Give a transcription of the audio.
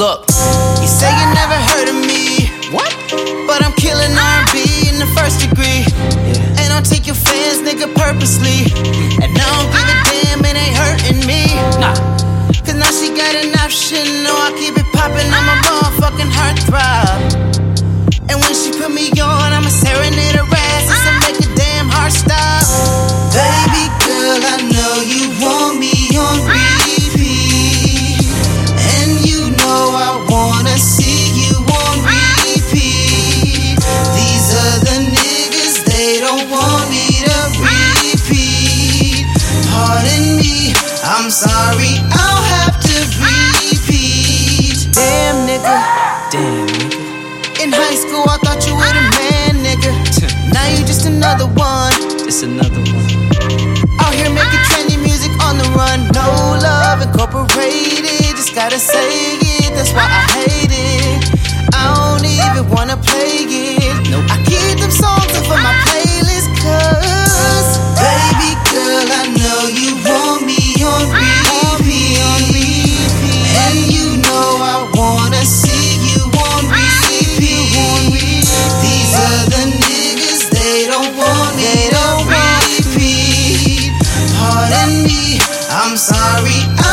Look, You say you never heard of me, what? but I'm killing R&B in the first degree. And I'll take your fans, nigga, purposely. And I don't give a damn, it ain't hurting me. Nah. Cause now she got an option, no, I keep it poppin', I'm a motherfucking heartthrob. And when she put me on, I'ma serenade her ass and make a damn heart stop. Baby girl, I know you want me on repeat, and you know I wanna see you on repeat. These other niggas, they don't want me to repeat. Pardon me, I'm sorry, I'll have to repeat. Damn nigga, Damn, nigga. in high school I thought you were the man, nigga. Now you just another one. It's another one. Out here making trendy music on the run. No love incorporated, just gotta say it, that's why I hate it. I don't even wanna play it. Nope. I keep them songs up on my playlist, cause baby girl, I know you want me on repeat, and you know I wanna see you on repeat. These other niggas, they don't want me to repeat. Pardon me, I'm sorry,